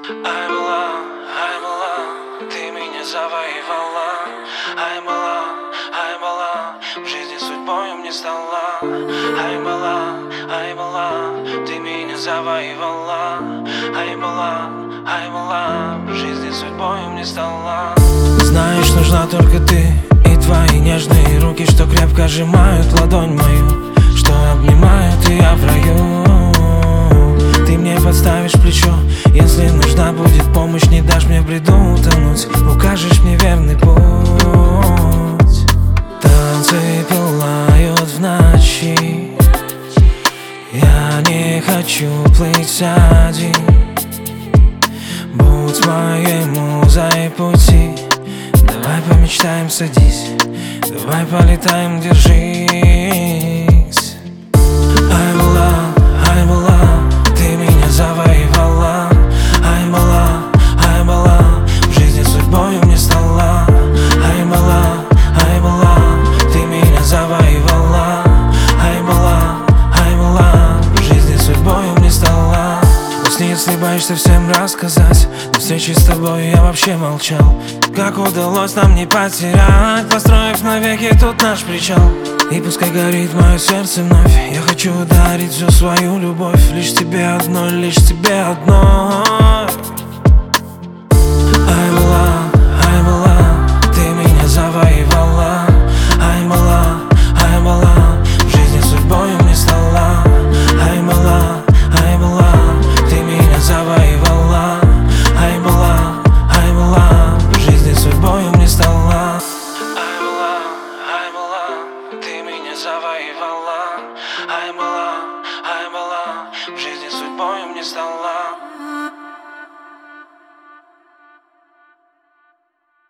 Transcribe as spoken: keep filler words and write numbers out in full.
Ай, мала, ай, мала, ты меня завоевала. Ай, мала, ай, мала, в жизни судьбою мне стала. Ай, мала, ай, мала, ты меня завоевала. Ай, мала, ай, мала, в жизни судьбою мне стала. Знаешь, нужна только ты и твои нежные руки, что крепко сжимают ладонь мою, что обнимают, и я в раю. Ты мне подставишь плечо, если нужна будет помощь, не дашь мне в бреду утонуть, укажешь мне верный путь. Танцы пылают в ночи, я не хочу плыть один. Будь моей музой пути, давай помечтаем, садись, давай полетаем, держись. Ай, мала, ай, мала, ты меня завоевала. Ай, мала, ай, мала, в жизни судьбою мне стала. Ай, мала, ай, мала, ты меня завоевала. Ай, мала, ай, мала, в жизни судьбою мне стала. Если, если боишься всем рассказать, до встречи с тобой я вообще молчал. Как удалось нам не потерять, построив навеки тут наш причал. И пускай горит мое сердце вновь, я хочу дарить всю свою любовь лишь тебе одной, лишь тебе одной.